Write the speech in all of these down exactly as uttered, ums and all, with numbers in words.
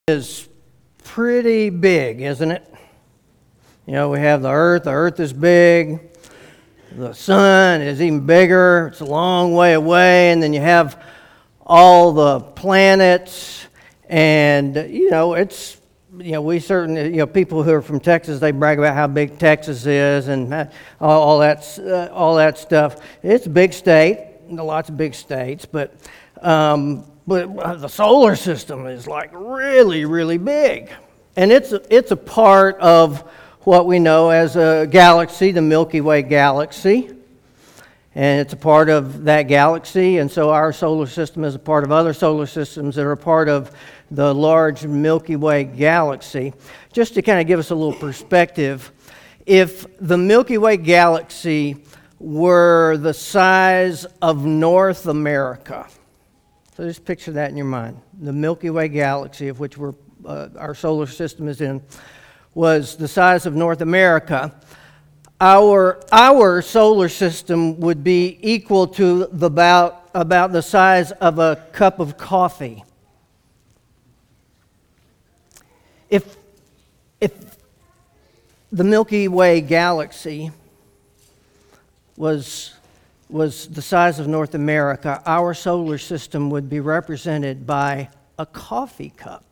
Is pretty big, isn't it? You know, we have the earth. The earth is big. The sun is even bigger. It's a long way away. And then you have all the planets. And, you know, it's, you know, we certainly, you know, people who are from Texas, they brag about how big Texas is and all, all that, uh, all that stuff. It's a big state. Lots of big states. But, um, But the solar system is like really, really big. And it's a, it's a part of what we know as a galaxy, the Milky Way galaxy. And it's a part of that galaxy. And so our solar system is a part of other solar systems that are a part of the large Milky Way galaxy. Just to kind of give us a little perspective, if the Milky Way galaxy were the size of North America, so just picture that in your mind. The Milky Way galaxy, of which we're, uh, our solar system is in, was the size of North America. Our our solar system would be equal to the, about about the size of a cup of coffee. If if the Milky Way galaxy was was the size of North America, our solar system would be represented by a coffee cup.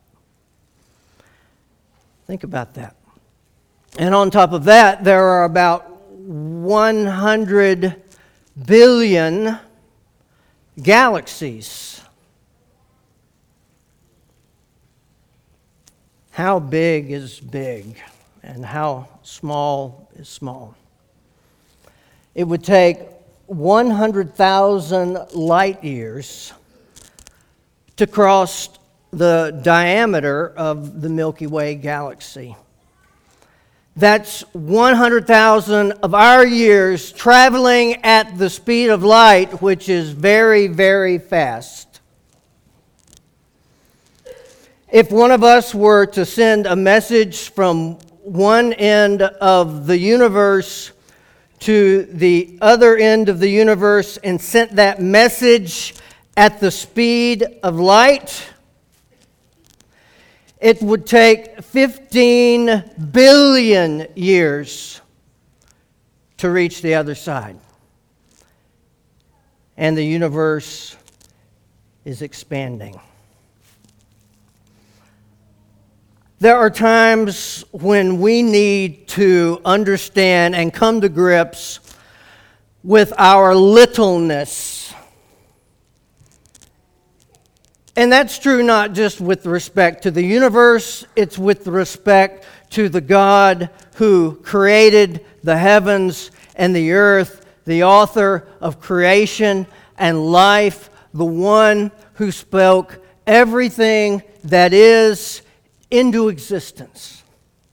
Think about that. And on top of that, there are about one hundred billion galaxies. How big is big, and how small is small? It would take one hundred thousand light years to cross the diameter of the Milky Way galaxy. That's one hundred thousand of our years traveling at the speed of light, which is very, very fast. If one of us were to send a message from one end of the universe to the other end of the universe and sent that message at the speed of light, it would take fifteen billion years to reach the other side. And the universe is expanding. There are times when we need to understand and come to grips with our littleness. And that's true not just with respect to the universe, it's with respect to the God who created the heavens and the earth, the author of creation and life, the one who spoke everything that is into existence.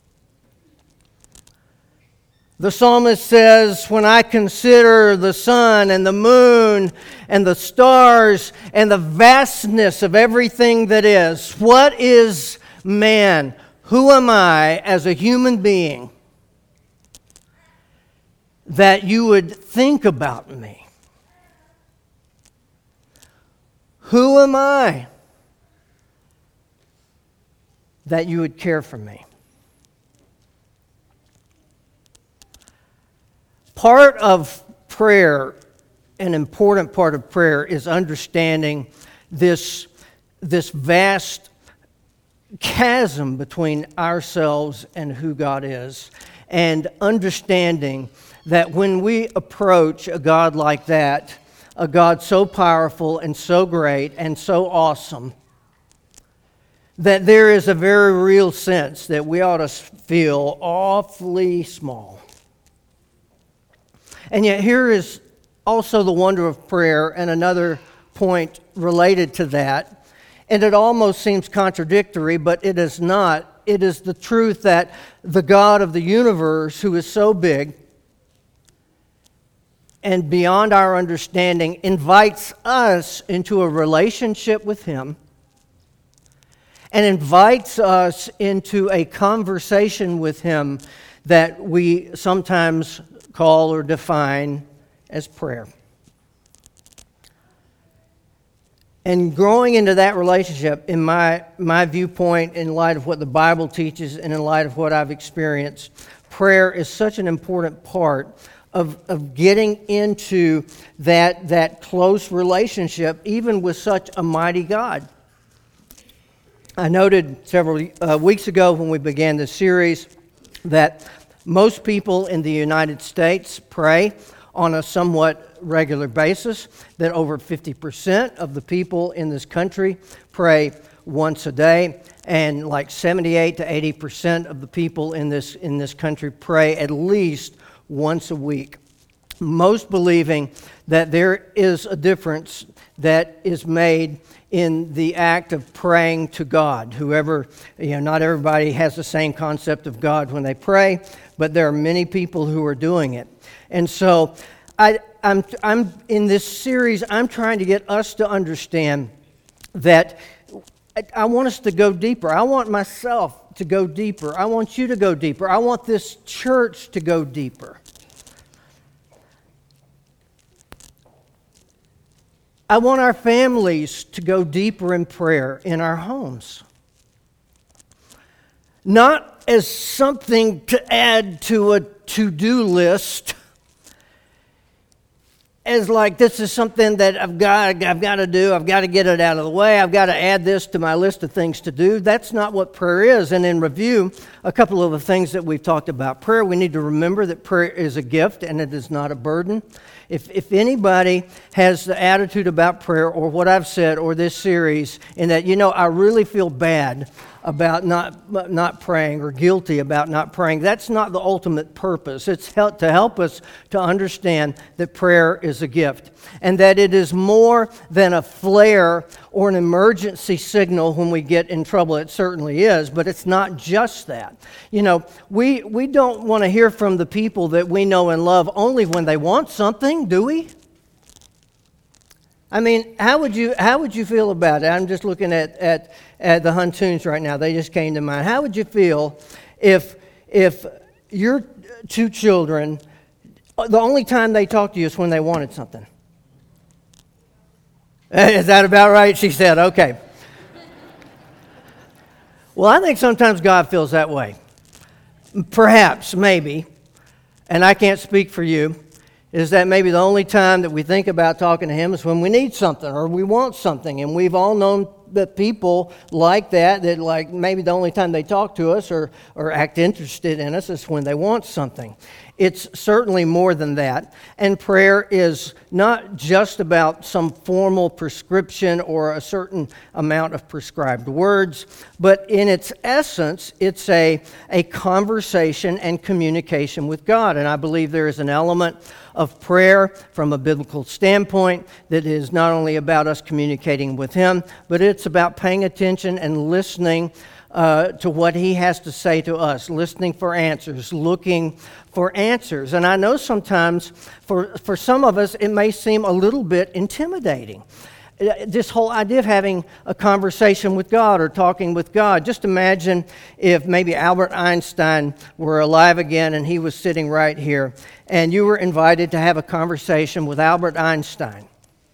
The psalmist says, when I consider the sun and the moon and the stars and the vastness of everything that is, what is man? Who am I as a human being that you would think about me? Who am I that you would care for me? Part of prayer, an important part of prayer, is understanding this, this vast chasm between ourselves and who God is, and understanding that when we approach a God like that, a God so powerful and so great and so awesome, that there is a very real sense that we ought to feel awfully small. And yet here is also the wonder of prayer, and another point related to that. And it almost seems contradictory, but it is not. It is the truth that the God of the universe, who is so big and beyond our understanding, invites us into a relationship with Him and invites us into a conversation with Him that we sometimes call or define as prayer. And growing into that relationship, in my, my viewpoint, in light of what the Bible teaches and in light of what I've experienced, prayer is such an important part of, of getting into that, that close relationship, even with such a mighty God. I noted several uh, weeks ago when we began this series that most people in the United States pray on a somewhat regular basis, that over fifty percent of the people in this country pray once a day, and like seventy-eight to eighty percent of the people in this in this country pray at least once a week. Most believing that there is a difference that is made in the act of praying to God. Whoever, you know, not everybody has the same concept of God when they pray, but there are many people who are doing it. And so I, I'm, I'm in this series, I'm trying to get us to understand that I, I want us to go deeper. I want myself to go deeper. I want you to go deeper. I want this church to go deeper. I want our families to go deeper in prayer in our homes. Not as something to add to a to-do list, as like this is something that I've got, I've got to do, I've got to get it out of the way, I've got to add this to my list of things to do. That's not what prayer is. And in review, a couple of the things that we've talked about. Prayer, we need to remember that prayer is a gift and it is not a burden. If if anybody has the attitude about prayer or what I've said or this series, in that, you know, I really feel bad about not not praying or guilty about not praying, that's not the ultimate purpose. It's help, to help us to understand that prayer is a gift and that it is more than a flare or an emergency signal when we get in trouble. It certainly is, but it's not just that. You know, we, we don't want to hear from the people that we know and love only when they want something, do we? I mean, how would you how would you feel about it? I'm just looking at, at, at the Huntoons right now. They just came to mind. How would you feel if if your two children, the only time they talk to you is when they wanted something? Is that about right? She said, okay. Well, I think sometimes God feels that way. Perhaps, maybe, and I can't speak for you, is that maybe the only time that we think about talking to Him is when we need something or we want something. And we've all known that people like that, that like maybe the only time they talk to us or, or act interested in us is when they want something. It's certainly more than that. And prayer is not just about some formal prescription or a certain amount of prescribed words, but in its essence, it's a, a conversation and communication with God. And I believe there is an element of prayer from a biblical standpoint that is not only about us communicating with Him, but it's about paying attention and listening uh, to what He has to say to us, listening for answers, looking for answers. And I know sometimes for, for some of us it may seem a little bit intimidating. This whole idea of having a conversation with God or talking with God. Just imagine if maybe Albert Einstein were alive again and he was sitting right here and you were invited to have a conversation with Albert Einstein.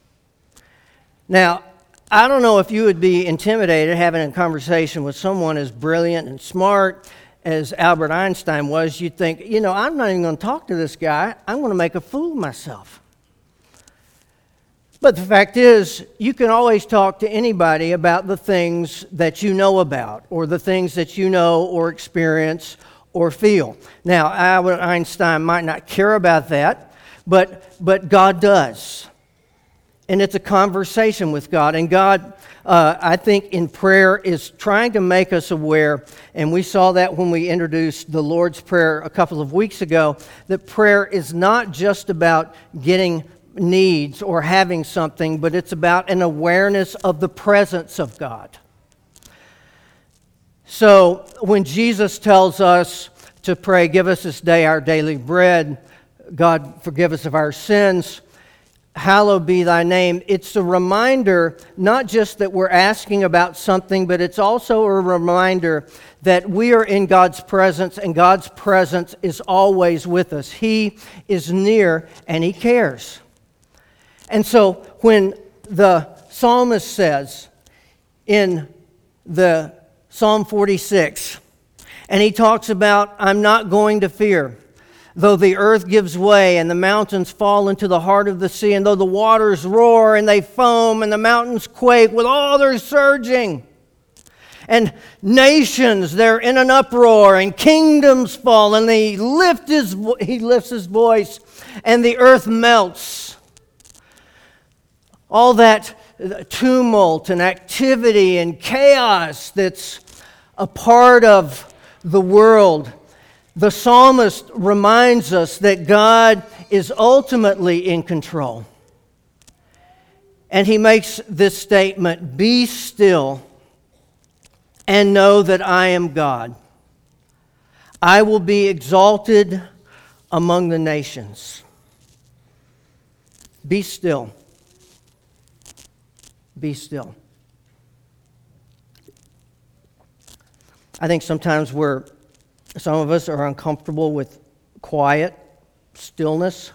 Now, I don't know if you would be intimidated having a conversation with someone as brilliant and smart as Albert Einstein was. You'd think, you know, I'm not even going to talk to this guy. I'm going to make a fool of myself. But the fact is, you can always talk to anybody about the things that you know about or the things that you know or experience or feel. Now, Albert Einstein might not care about that, but, but God does. And it's a conversation with God. And God, uh, I think in prayer, is trying to make us aware, and we saw that when we introduced the Lord's Prayer a couple of weeks ago, that prayer is not just about getting needs or having something, but it's about an awareness of the presence of God. So when Jesus tells us to pray, give us this day our daily bread, God forgive us of our sins, hallowed be thy name, it's a reminder not just that we're asking about something, but it's also a reminder that we are in God's presence and God's presence is always with us. He is near and He cares. And so when the psalmist says in the Psalm forty-six. And he talks about, I'm not going to fear. Though the earth gives way and the mountains fall into the heart of the sea, and though the waters roar and they foam and the mountains quake with all their surging, and nations, they're in an uproar, and kingdoms fall, and he, lift his, he lifts his voice, and the earth melts. All that tumult and activity and chaos that's a part of the world. The psalmist reminds us that God is ultimately in control. And he makes this statement, "Be still and know that I am God. I will be exalted among the nations." Be still. Be still. I think sometimes we're Some of us are uncomfortable with quiet, stillness.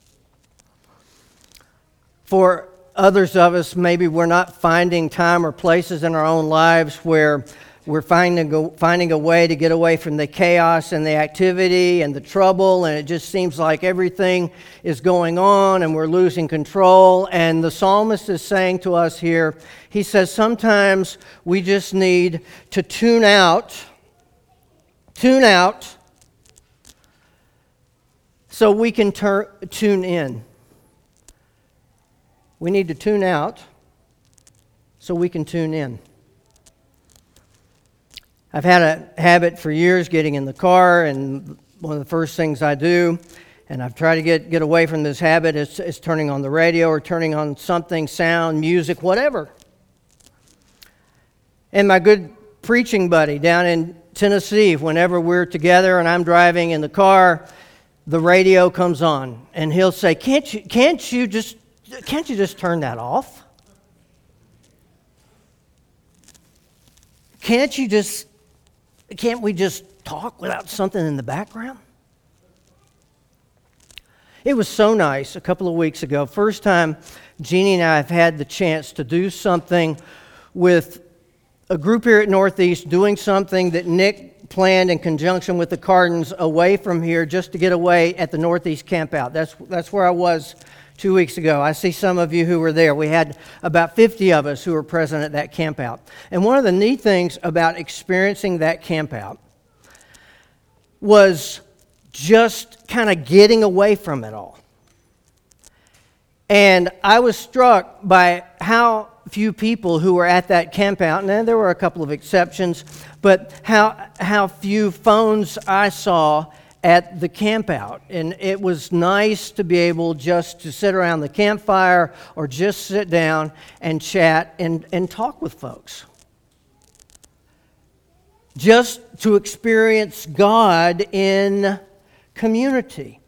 For others of us, maybe we're not finding time or places in our own lives where we're finding a, finding a way to get away from the chaos and the activity and the trouble, and it just seems like everything is going on and we're losing control. And the psalmist is saying to us here, he says, sometimes we just need to tune out Tune out so we can tur- tune in. We need to tune out so we can tune in. I've had a habit for years getting in the car, and one of the first things I do, and I've tried to get, get away from this habit, is, is turning on the radio or turning on something, sound, music, whatever. And my good preaching buddy down in Tennessee, whenever we're together and I'm driving in the car, the radio comes on, and he'll say, "Can't you, can't you just, can't you just turn that off? Can't you just, can't we just talk without something in the background?" It was so nice a couple of weeks ago. First time Jeannie and I have had the chance to do something with a group here at Northeast, doing something that Nick planned in conjunction with the Cardins away from here, just to get away at the Northeast Campout. That's that's where I was two weeks ago. I see some of you who were there. We had about fifty of us who were present at that campout. And one of the neat things about experiencing that campout was just kind of getting away from it all. And I was struck by how few people who were at that campout, and there were a couple of exceptions, but how how few phones I saw at the campout. And it was nice to be able just to sit around the campfire or just sit down and chat and, and talk with folks. Just to experience God in community.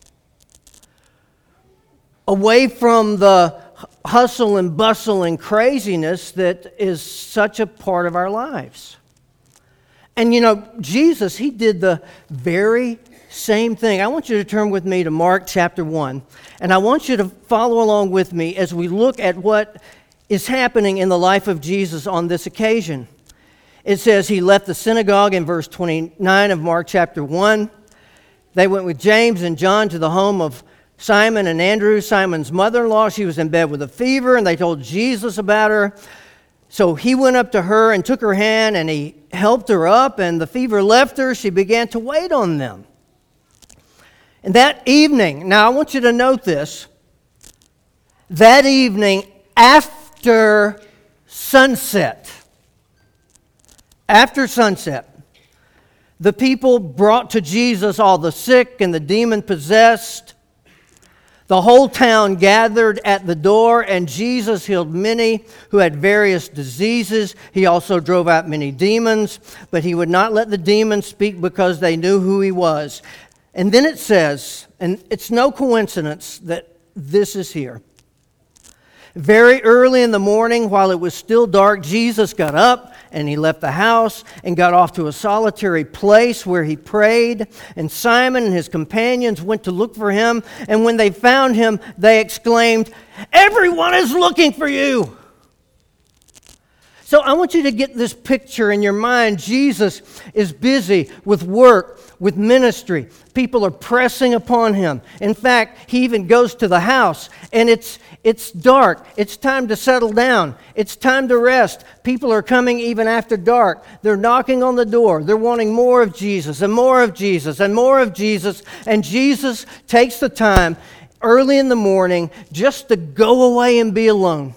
Away from the hustle and bustle and craziness that is such a part of our lives. And you know, Jesus, he did the very same thing. I want you to turn with me to Mark chapter one, and I want you to follow along with me as we look at what is happening in the life of Jesus on this occasion. It says he left the synagogue in verse twenty-nine of Mark chapter one. They went with James and John to the home of Simon and Andrew, Simon's mother-in-law. She was in bed with a fever, and they told Jesus about her. So he went up to her and took her hand, and he helped her up, and the fever left her. She began to wait on them. And that evening, now I want you to note this, that evening after sunset, after sunset, the people brought to Jesus all the sick and the demon-possessed. The whole town gathered at the door, and Jesus healed many who had various diseases. He also drove out many demons, but he would not let the demons speak because they knew who he was. And then it says, and it's no coincidence that this is here. Very early in the morning, while it was still dark, Jesus got up and he left the house and got off to a solitary place where he prayed. And Simon and his companions went to look for him. And when they found him, they exclaimed, "Everyone is looking for you." So I want you to get this picture in your mind. Jesus is busy with work, with ministry. People are pressing upon him. In fact, he even goes to the house, and it's it's dark. It's time to settle down. It's time to rest. People are coming even after dark. They're knocking on the door. They're wanting more of Jesus and more of Jesus and more of Jesus. And Jesus takes the time early in the morning just to go away and be alone.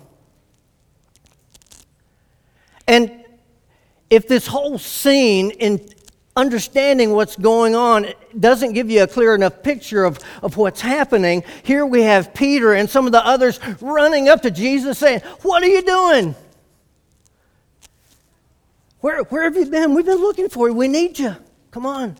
And if this whole scene, in understanding what's going on, doesn't give you a clear enough picture of, of what's happening, here we have Peter and some of the others running up to Jesus saying, "What are you doing? Where, where have you been? We've been looking for you. We need you. Come on."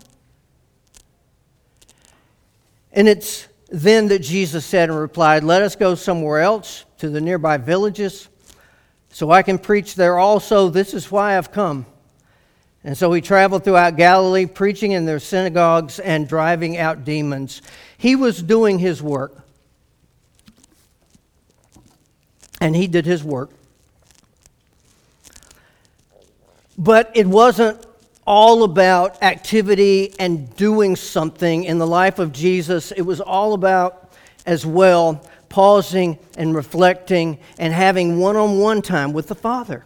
And it's then that Jesus said and replied, "Let us go somewhere else, to the nearby villages, so I can preach there also. This is why I've come." And so he traveled throughout Galilee, preaching in their synagogues and driving out demons. He was doing his work. And he did his work. But it wasn't all about activity and doing something in the life of Jesus. It was all about, as well, pausing and reflecting and having one-on-one time with the Father.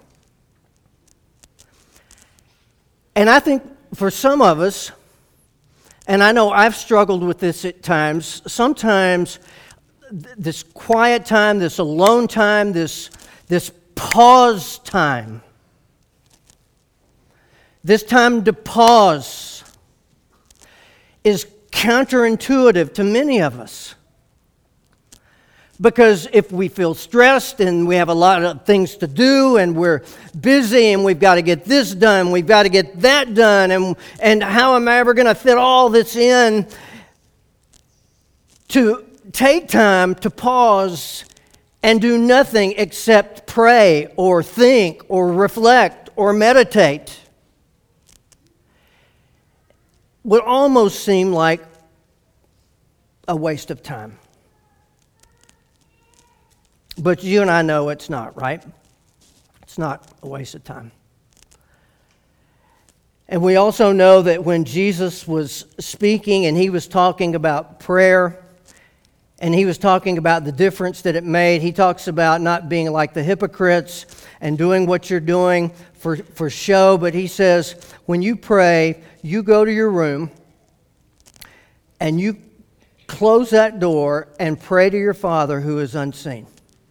And I think for some of us, and I know I've struggled with this at times, sometimes this quiet time, this alone time, this, this pause time, this time to pause is counterintuitive to many of us. Because if we feel stressed and we have a lot of things to do and we're busy and we've got to get this done, we've got to get that done, and, and how am I ever going to fit all this in? To take time to pause and do nothing except pray or think or reflect or meditate would almost seem like a waste of time. But you and I know it's not, right? It's not a waste of time. And we also know that when Jesus was speaking and he was talking about prayer, and he was talking about the difference that it made, he talks about not being like the hypocrites and doing what you're doing for, for show, but he says, when you pray, you go to your room and you close that door and pray to your Father who is unseen.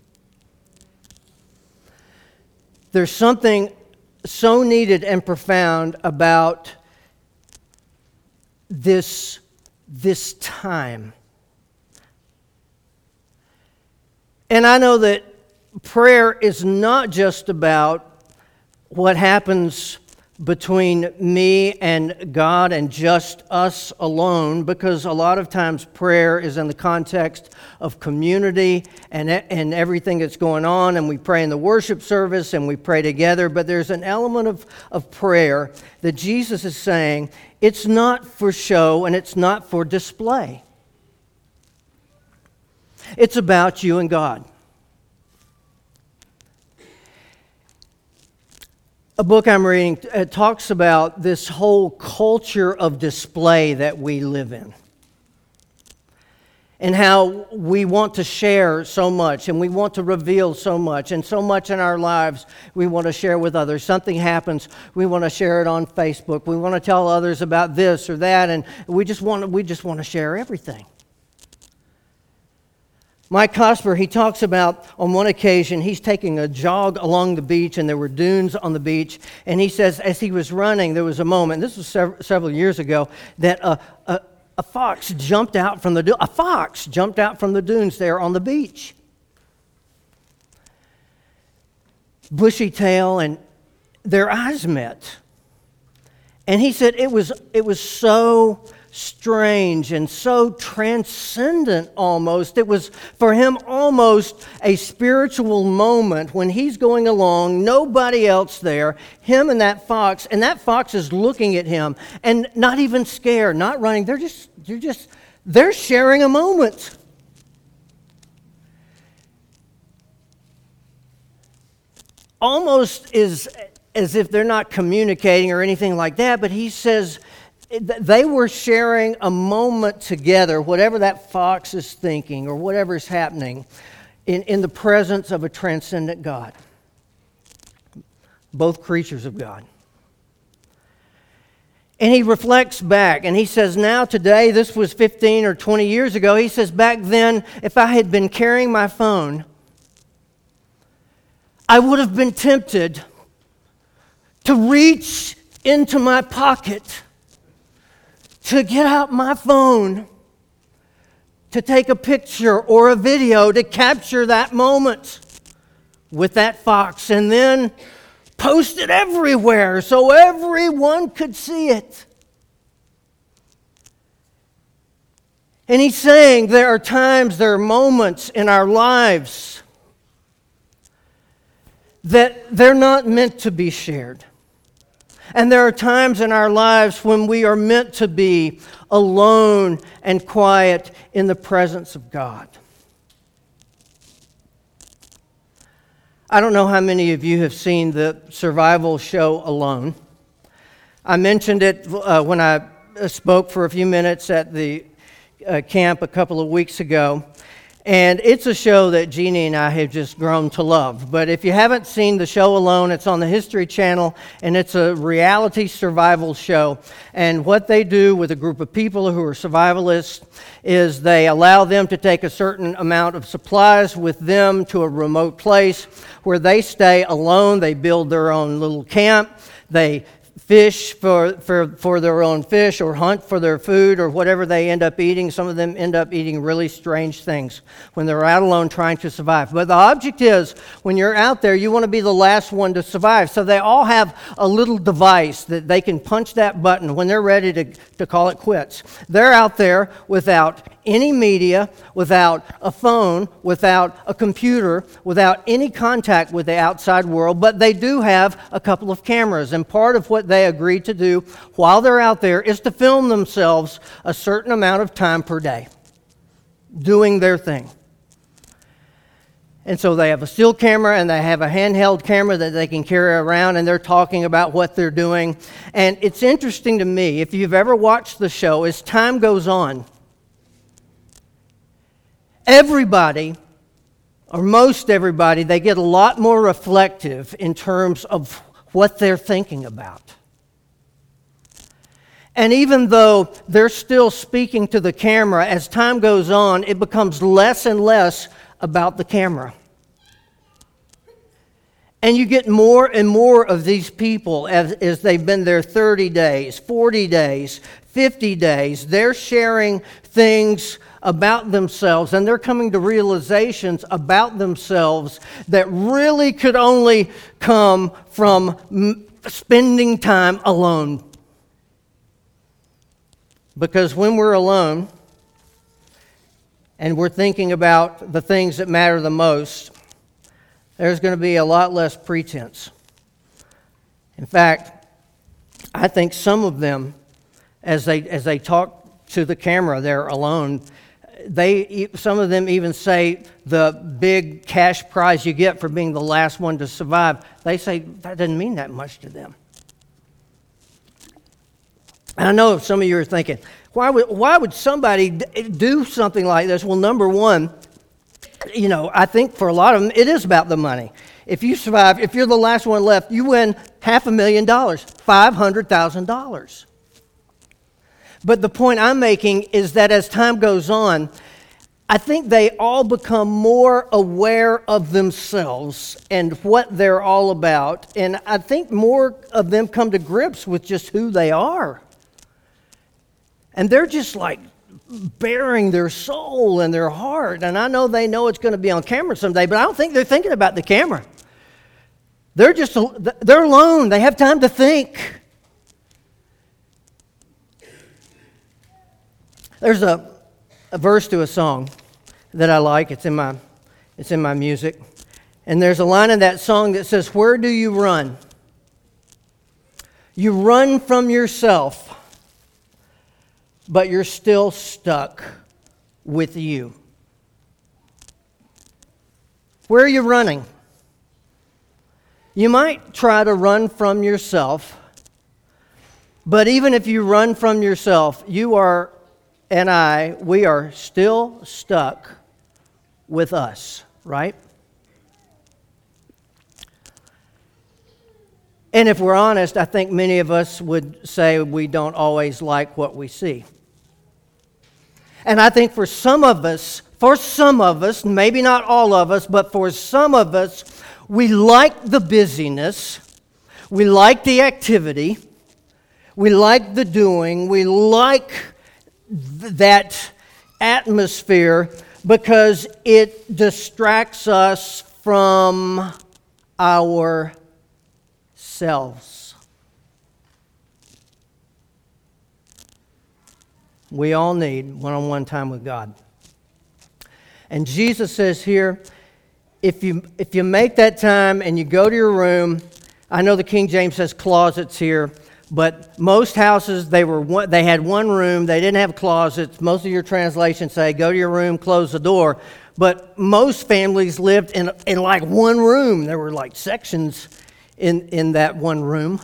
There's something so needed and profound about this, this time. And I know that prayer is not just about what happens between me and God and just us alone, because a lot of times prayer is in the context of community and, and everything that's going on, and we pray in the worship service and we pray together, but there's an element of, of prayer that Jesus is saying it's not for show and it's not for display. It's about you and God. A book I'm reading uh, talks about this whole culture of display that we live in. And how we want to share so much and we want to reveal so much, and so much in our lives we want to share with others. Something happens, we want to share it on Facebook. We want to tell others about this or that, and we just want to, we just want to share everything. Mike Cosper, he talks about on one occasion, he's taking a jog along the beach and there were dunes on the beach. And he says as he was running, there was a moment, this was sev- several years ago, that a, a, a fox jumped out from the du- a fox jumped out from the dunes there on the beach. Bushy tail, and their eyes met. And he said it was it was so strange and so transcendent almost. It was for him almost a spiritual moment when he's going along, nobody else there, him and that fox, and that fox is looking at him and not even scared, not running. They're just, they're just, they're sharing a moment. almost is as if they're not communicating or anything like that, but he says they were sharing a moment together, whatever that fox is thinking or whatever is happening, in, in the presence of a transcendent God. Both creatures of God. And he reflects back and he says, now today, this was fifteen or twenty years ago, he says, back then, if I had been carrying my phone, I would have been tempted to reach into my pocket to get out my phone, to take a picture or a video to capture that moment with that fox and then post it everywhere so everyone could see it. And he's saying there are times, there are moments in our lives that they're not meant to be shared. And there are times in our lives when we are meant to be alone and quiet in the presence of God. I don't know how many of you have seen the survival show Alone. I mentioned it uh, when I spoke for a few minutes at the uh, camp a couple of weeks ago. And it's a show that Jeannie and I have just grown to love. But if you haven't seen the show Alone, it's on the History Channel, and it's a reality survival show. And what they do with a group of people who are survivalists is they allow them to take a certain amount of supplies with them to a remote place where they stay alone. They build their own little camp. They fish for, for, for their own fish or hunt for their food or whatever they end up eating. Some of them end up eating really strange things when they're out alone trying to survive. But the object is, when you're out there, you want to be the last one to survive. So they all have a little device that they can punch that button when they're ready to, to call it quits. They're out there without any media, without a phone, without a computer, without any contact with the outside world, but they do have a couple of cameras. And part of what they agreed to do while they're out there is to film themselves a certain amount of time per day, doing their thing. And so they have a still camera and they have a handheld camera that they can carry around, and they're talking about what they're doing. And it's interesting to me, if you've ever watched the show, as time goes on, everybody, or most everybody, they get a lot more reflective in terms of what they're thinking about. And even though they're still speaking to the camera, as time goes on, it becomes less and less about the camera. And you get more and more of these people as, as they've been there thirty days, forty days, fifty days. They're sharing things about themselves, and they're coming to realizations about themselves that really could only come from m- spending time alone. Because when we're alone and we're thinking about the things that matter the most, there's going to be a lot less pretense. In fact, I think some of them, as they as they talk to the camera, they're alone. They some of them even say the big cash prize you get for being the last one to survive. They say that doesn't mean that much to them. And I know some of you are thinking, why would why would somebody do something like this? Well, number one, you know, I think for a lot of them, it is about the money. If you survive, if you're the last one left, you win half a million dollars, five hundred thousand dollars. But the point I'm making is that as time goes on, I think they all become more aware of themselves and what they're all about. And I think more of them come to grips with just who they are. And they're just like bearing their soul and their heart. And I know they know it's going to be on camera someday, but I don't think they're thinking about the camera. They're just, they're alone. They have time to think. There's a, a verse to a song that I like. It's in my, it's in my music. And there's a line in that song that says, "Where do you run? You run from yourself, but you're still stuck with you." Where are you running? You might try to run from yourself, but even if you run from yourself, you are, and I, we are still stuck with us, right? And if we're honest, I think many of us would say we don't always like what we see. And I think for some of us, for some of us, maybe not all of us, but for some of us, we like the busyness, we like the activity, we like the doing, we like th- that atmosphere because it distracts us from ourselves. We all need one-on-one time with God. And Jesus says here, if you if you make that time and you go to your room, I know the King James says closets here, but most houses, they were one, they had one room, they didn't have closets. Most of your translations say, go to your room, close the door. But most families lived in, in like one room. There were like sections in, in that one room.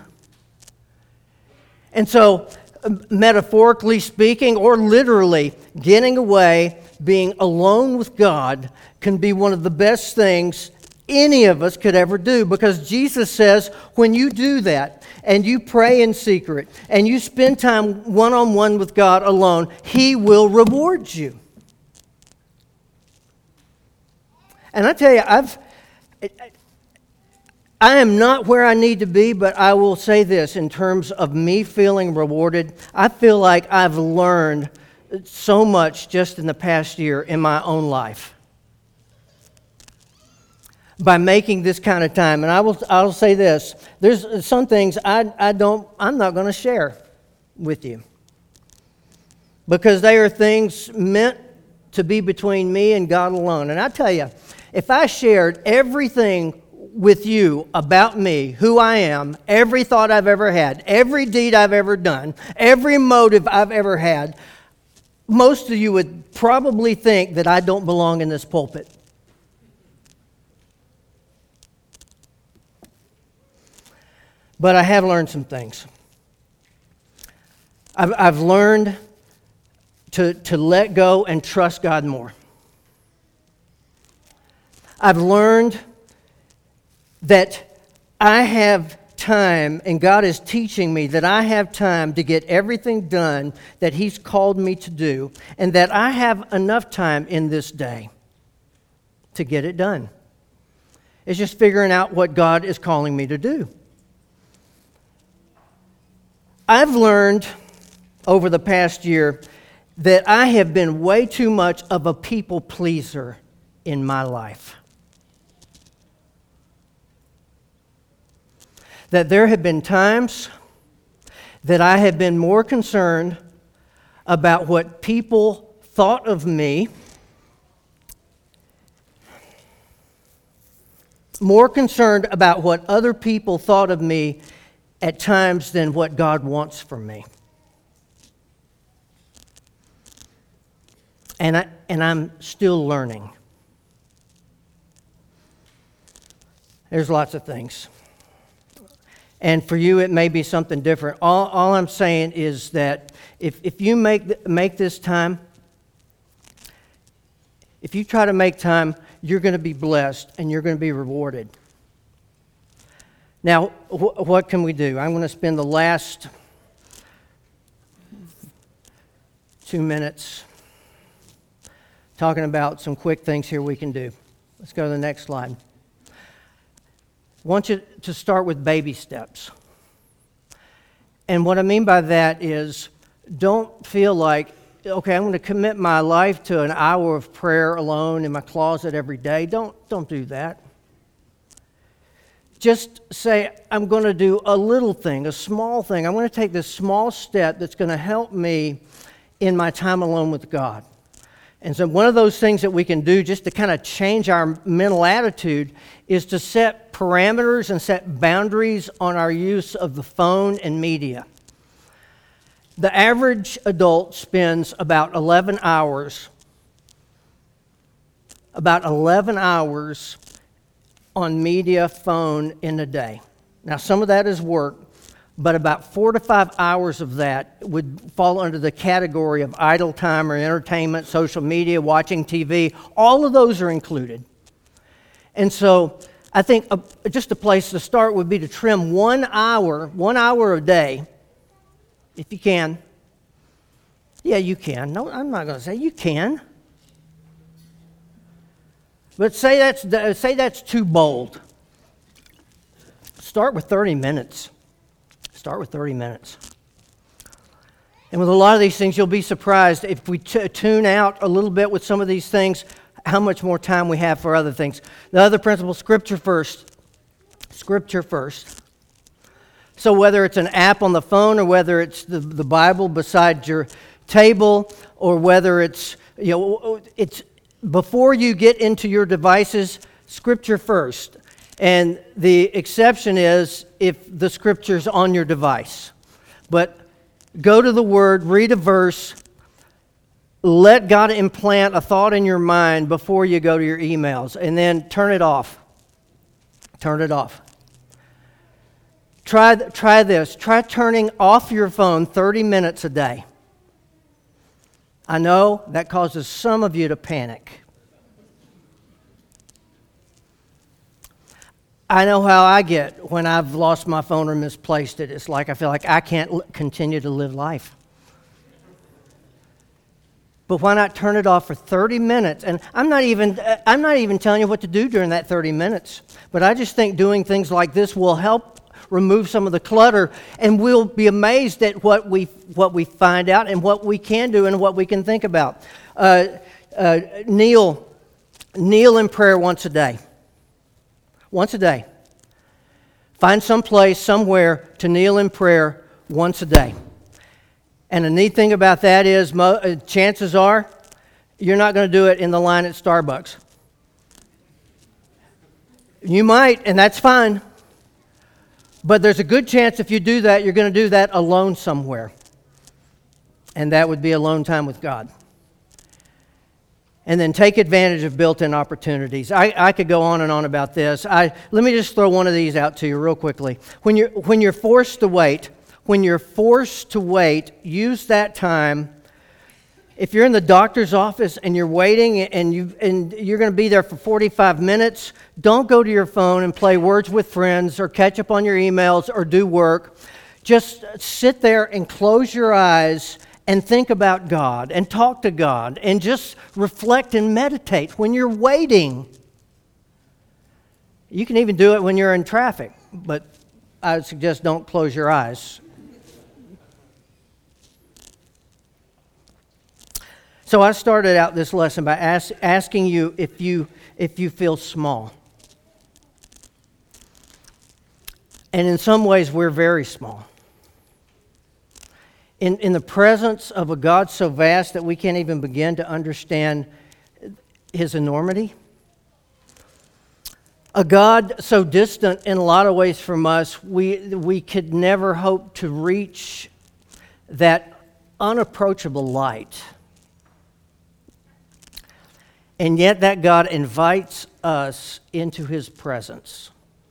And so, metaphorically speaking, or literally, getting away, being alone with God can be one of the best things any of us could ever do, because Jesus says when you do that and you pray in secret and you spend time one-on-one with God alone, He will reward you. And I tell you, I've I am not where I need to be, but I will say this in terms of me feeling rewarded. I feel like I've learned so much just in the past year in my own life by making this kind of time. And I will I'll say this. There's some things I, I don't, I'm not going to share with you because they are things meant to be between me and God alone. And I tell you, if I shared everything with you about me, who I am, every thought I've ever had, every deed I've ever done, every motive I've ever had, most of you would probably think that I don't belong in this pulpit. But I have learned some things. I've, I've learned to, to let go and trust God more. I've learned that I have time, and God is teaching me that I have time to get everything done that He's called me to do, and that I have enough time in this day to get it done. It's just figuring out what God is calling me to do. I've learned over the past year that I have been way too much of a people pleaser in my life. That there have been times that I have been more concerned about what people thought of me, more concerned about what other people thought of me at times than what God wants from me. And I and I'm still learning. There's lots of things. And for you, it may be something different. All, all I'm saying is that if, if you make, make this time, if you try to make time, you're going to be blessed and you're going to be rewarded. Now, wh- what can we do? I'm going to spend the last two minutes talking about some quick things here we can do. Let's go to the next slide. I want you to start with baby steps. And what I mean by that is don't feel like, okay, I'm going to commit my life to an hour of prayer alone in my closet every day. Don't, don't do that. Just say, I'm going to do a little thing, a small thing. I'm going to take this small step that's going to help me in my time alone with God. And so one of those things that we can do just to kind of change our mental attitude is to set parameters and set boundaries on our use of the phone and media. The average adult spends about eleven hours, about eleven hours on media phone in a day. Now, some of that is work, but about four to five hours of that would fall under the category of idle time or entertainment, social media, watching T V. All of those are included. And so I think a, just a place to start would be to trim one hour, one hour a day, if you can. Yeah, you can. No, I'm not going to say you can. But say that's say that's too bold. Start with thirty minutes. Start with thirty minutes. And with a lot of these things, you'll be surprised if we t- tune out a little bit with some of these things, how much more time we have for other things. The other principle, Scripture first. Scripture first. So whether it's an app on the phone or whether it's the, the Bible beside your table or whether it's, you know, it's before you get into your devices, Scripture first. And the exception is if the Scripture's on your device. But go to the Word, read a verse, let God implant a thought in your mind before you go to your emails, and then turn it off. Turn it off. Try, try this. Try turning off your phone thirty minutes a day. I know that causes some of you to panic. I know how I get when I've lost my phone or misplaced it. It's like I feel like I can't l- continue to live life. But why not turn it off for thirty minutes? And I'm not even I'm not even telling you what to do during that thirty minutes. But I just think doing things like this will help remove some of the clutter, and we'll be amazed at what we what we find out and what we can do and what we can think about. Uh, uh, kneel, kneel in prayer once a day. Once a day. Find some place, somewhere to kneel in prayer once a day. And the neat thing about that is, mo- uh, chances are, you're not going to do it in the line at Starbucks. You might, and that's fine. But there's a good chance if you do that, you're going to do that alone somewhere. And that would be alone time with God. And then take advantage of built-in opportunities. I, I could go on and on about this. I, let me just throw one of these out to you real quickly. When you're, when you're forced to wait, when you're forced to wait, use that time. If you're in the doctor's office and you're waiting and, you, and you're going to be there for forty-five minutes, don't go to your phone and play Words with Friends or catch up on your emails or do work. Just sit there and close your eyes and think about God and talk to God and just reflect and meditate when you're waiting. You can even do it when you're in traffic, but I would suggest don't close your eyes. So I started out this lesson by ask, asking you if you if you feel small. And in some ways, we're very small. In, in the presence of a God so vast that we can't even begin to understand His enormity. A God so distant in a lot of ways from us, we, we could never hope to reach that unapproachable light. And yet that God invites us into His presence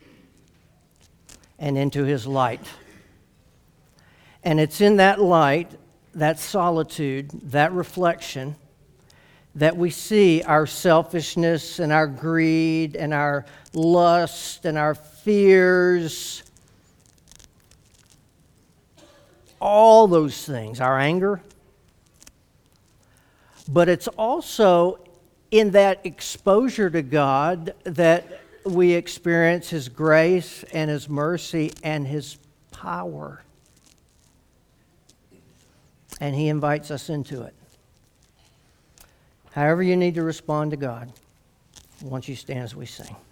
and into His light. And it's in that light, that solitude, that reflection, that we see our selfishness and our greed and our lust and our fears, all those things, our anger. But it's also in that exposure to God that we experience His grace and His mercy and His power. And He invites us into it. However you need to respond to God, once you stand as we sing.